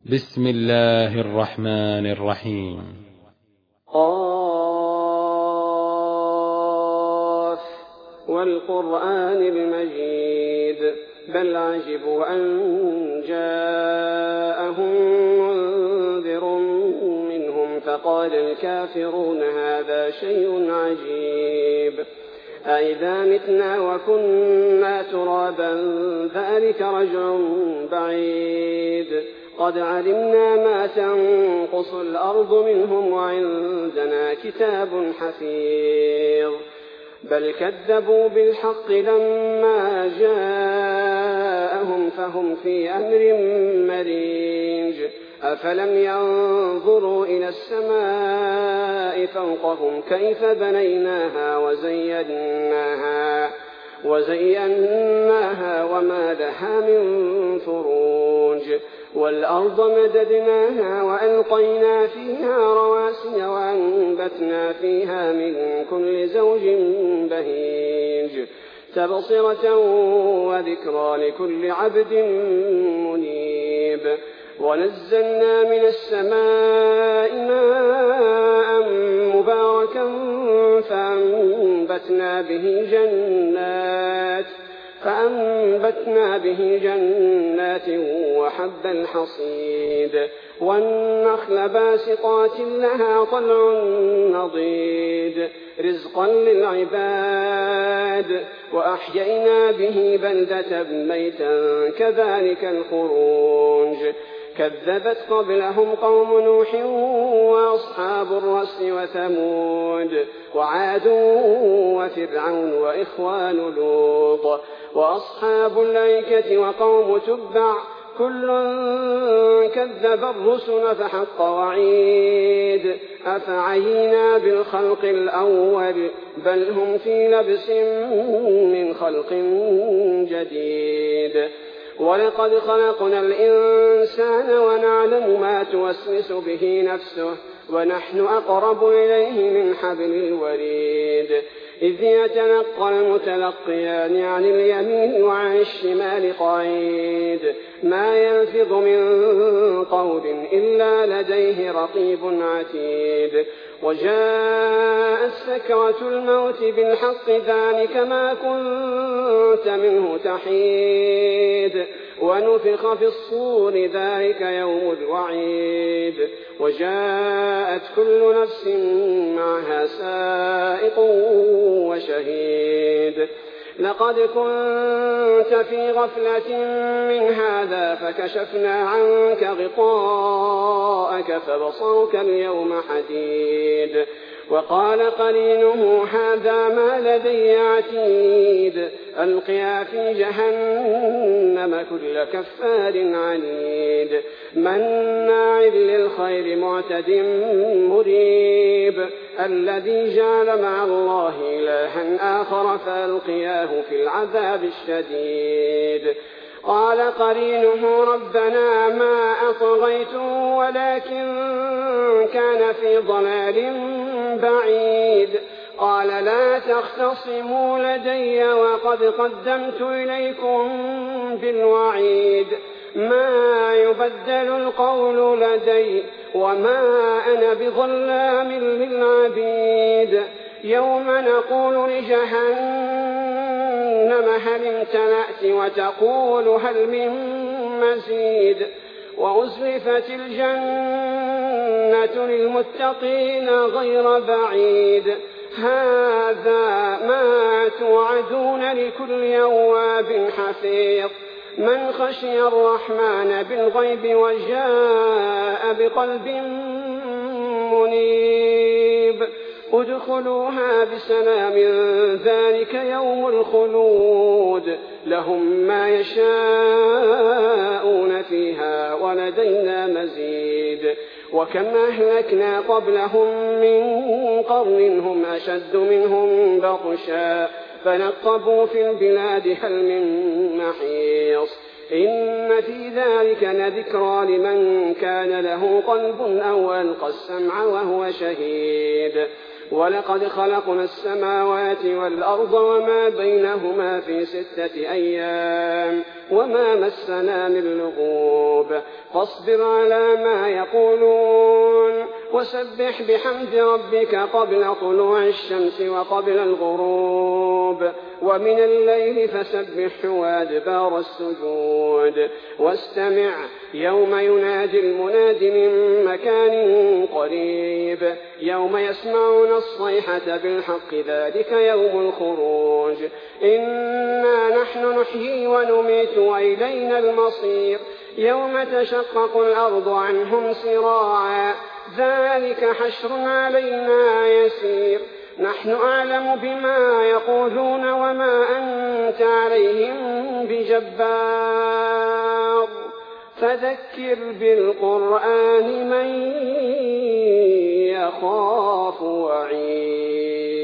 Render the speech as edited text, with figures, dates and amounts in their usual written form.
بسم الله الرحمن الرحيم. قاف والقرآن المجيد بل عجبوا أن جاءهم منذر منهم فقال الكافرون هذا شيء عجيب أئذا متنا وكنا ترابا ذلك رجع بعيد قد علمنا ما تنقص الأرض منهم وعندنا كتاب حفيظ بل كذبوا بالحق لما جاءهم فهم في أمر مريج أفلم ينظروا إلى السماء فوقهم كيف بنيناها وزيناها وما لها من فروج والأرض مددناها وألقينا فيها رواسي وأنبتنا فيها من كل زوج بهيج تبصرة وذكرى لكل عبد منيب ونزلنا من السماء ماء مباركا فأنبتنا به جنات وحب الحصيد والنخل باسقات لها طلع نضيد رزقا للعباد وأحيينا به بلدة ميتا كذلك الخروج كذبت قبلهم قوم نوح وأصحاب الرس وثمود وعاد وفرعون وإخوان لوط وأصحاب الأيكة وقوم تبع كل كذب الرسل فحق وعيد أفعينا بالخلق الأول بل هم في لبس من خلق جديد ولقد خلقنا الإنسان ونعلم ما توسوس به نفسه ونحن أقرب إليه من حبل الوريد إذ يتلقى المتلقيان عن اليمين وعن الشمال قعيد ما يلفظ من قول إلا لديه رقيب عتيد وجاءت سكرة الموت بالحق ذلك ما كنت منه تحيد ونفخ في الصور ذلك يوم الوعيد وجاءت كل نفس معها سائق وشهيد لقد كنت في غفلة من هذا فكشفنا عنك غطاءك فبصرك اليوم حديد وقال قرينه هذا ما لدي عتيد ألقيا في جهنم كل كفار عنيد مناع للخير معتد مريب الذي جعل مع الله إلها آخر فألقياه في العذاب الشديد قال قرينه ربنا ما أطغيته ولكن كان في ضلال بعيد قال لا تختصموا لدي وقد قدمت إليكم بالوعيد ما يبدل القول لدي وما أنا بظلام للعبيد يوم نقول لجهنم هل امتلأت وتقول هل من مزيد وأزلفت الجنة للمتقين غير بعيد هذا ما توعدون لكل أواب حفيظ من خشي الرحمن بالغيب وجاء بقلب منيب ادخلوها بسلام ذلك يوم الخلود لهم ما يشاءون فيها ولدينا مزيد وكم أهلكنا قبلهم من قرن هم أشد منهم بطشا فنقبوا في البلاد هل من محيص إن في ذلك لذكرى لمن كان له قلب أو ألقى السمع وهو شهيد ولقد خلقنا السماوات والأرض وما بينهما في 6 أيام وما مسنا من لغوب فاصبر على ما يقولون وسبح بحمد ربك قبل طلوع الشمس وقبل الغروب ومن الليل فسبح وادبار السجود واستمع يوم ينادي المناد من مكان قريب يوم يسمعون الصيحة بالحق ذلك يوم الخروج إنا نحن نحيي ونميت وإلينا المصير يوم تشقق الأرض عنهم سراعا ذلك حشر علينا يسير نحن أعلم بما يقولون وما أنت عليهم بجبار فذكر بالقرآن من يخاف وعيد